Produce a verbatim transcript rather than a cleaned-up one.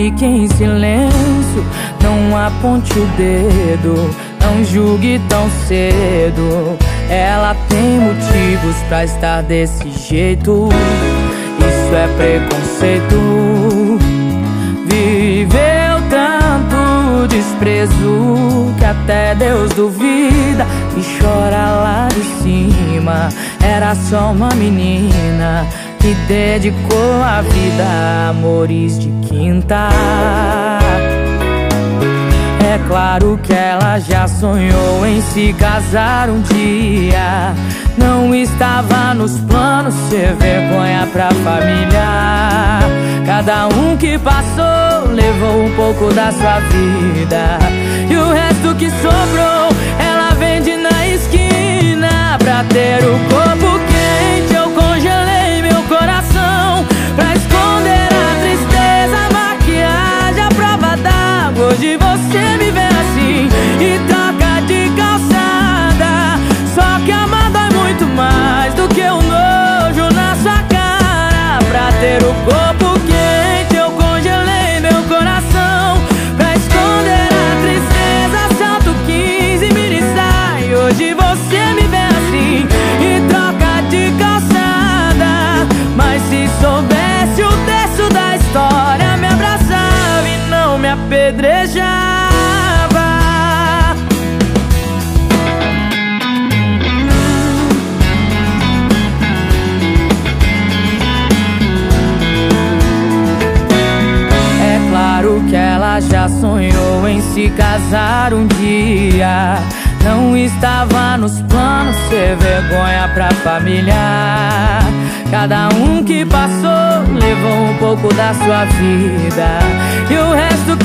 fique em silêncio, não aponte o dedo, não julgue tão cedo. Ela tem motivos pra estar desse jeito, isso é preconceito. Viveu tanto desprezo que até Deus duvida e chora lá de cima. Era só uma menina que dedicou a vida a amores de quinta. É claro que ela já sonhou em se casar um dia. Não estava nos planos ser vergonha pra família. Cada um que passou levou um pouco da sua vida, e o resto que sobrou ela vende na esquina. Pra ter o corpo quente eu congelei meu coração, pra esconder a tristeza, a maquiagem, a prova d'água. Hoje você me vê assim e troca de calçada, só que amar dói muito mais do que o nojo na sua cara. Pra ter o corpo quente eu congelei meu coração, pra esconder a tristeza salto quinze mini saia. Hoje você me vê assim e troca de calçada, mas se soubesse o texto da história me abraçava e não me apedrejava. Que ela já sonhou em se casar um dia. Não estava nos planos ser vergonha pra família. Cada um que passou levou um pouco da sua vida, e o resto